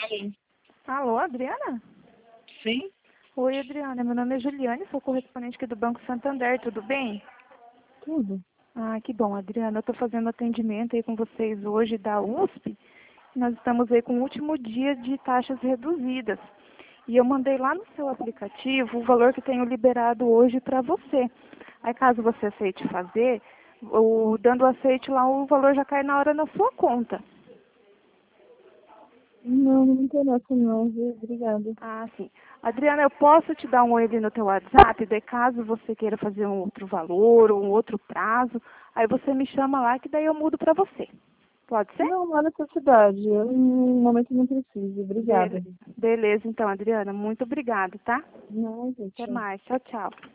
Alô? Alô, Adriana? Sim? Oi, Adriana. Meu nome é Juliane, sou correspondente aqui do Banco Santander, tudo bem? Tudo. Ah, que bom, Adriana. Eu estou fazendo atendimento aí com vocês hoje da USP. Nós estamos aí com o último dia de taxas reduzidas. E eu mandei lá no seu aplicativo o valor que tenho liberado hoje para você. Aí, caso você aceite fazer, dando aceite lá, o valor já cai na hora na sua conta. Não, não me interessa não, viu? Obrigada. Ah, sim. Adriana, eu posso te dar um oi ali no teu WhatsApp, daí caso você queira fazer um outro valor ou um outro prazo, aí você me chama lá que daí eu mudo para você. Pode ser? Não, não há necessidade. Eu no momento não preciso. Obrigada. Beleza, então, Adriana, muito obrigada, tá? Não, Até gente. mais. Tchau, tchau.